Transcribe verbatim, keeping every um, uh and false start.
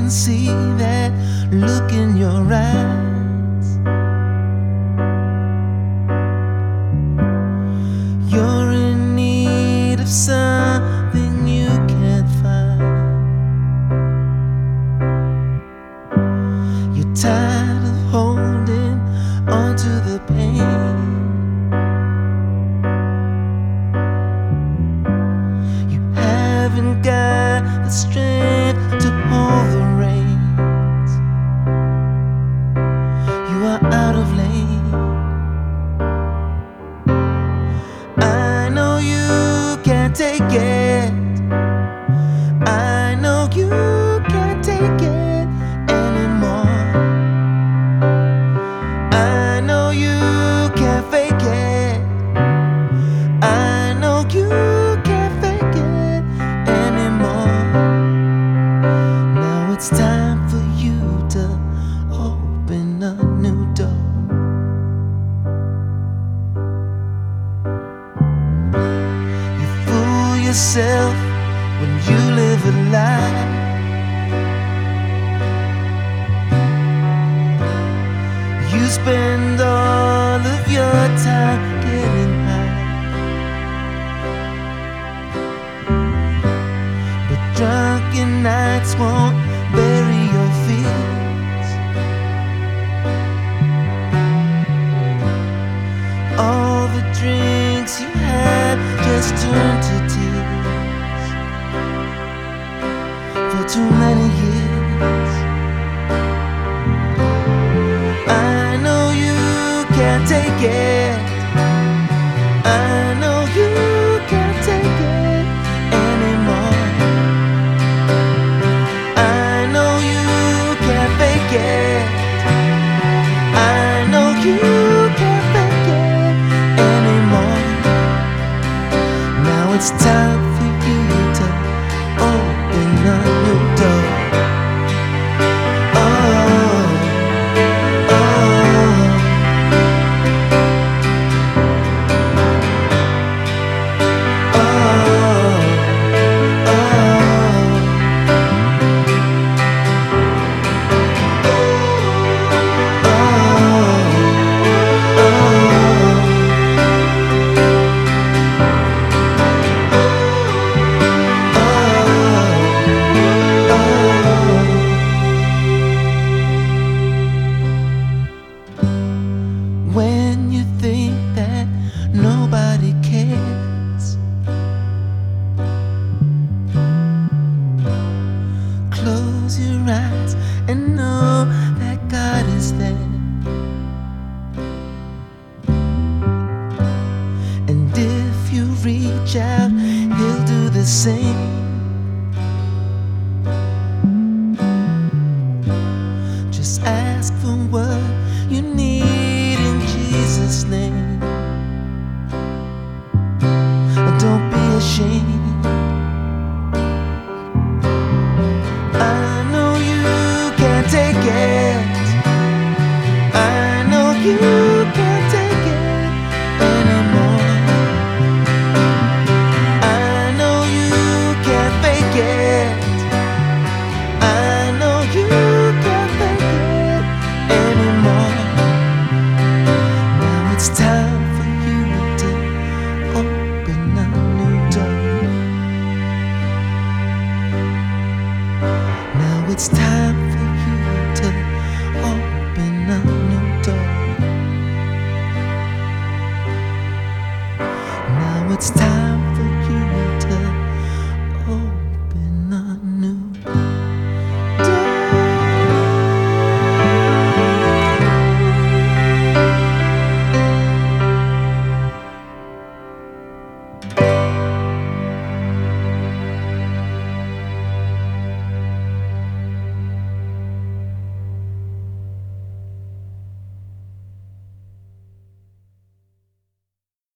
can see that look in your eyes. You're in need of something you can't find. You're tired of holding on to the pain. You haven't got the strength to hold the reins. You are out of lane. I know you can't take it. I know you can't take it anymore. I know you can't fake it. I know you can't fake it anymore. Now it's time for you to open a new door. You fool yourself when you live a lie. You spend all of your time getting high, but drunken nights won't bury your fears. All the drinks you had just turned to tears for too many years. I know you can't take it. I know you can't take it anymore. I know you can't fake it. I know you can't fake it anymore. Now it's time for you to open a new door. When you think that nobody cares, close your eyes and know that God is there. And if you reach out, He'll do the same. Just ask for what you need in Jesus' name. Don't be ashamed. I know you can't take it. I know you can't take it anymore. I know you can't fake it. I know you can't fake it anymore. Now it's time for you to open a new door. Now it's time for you to open a new door. Now it's time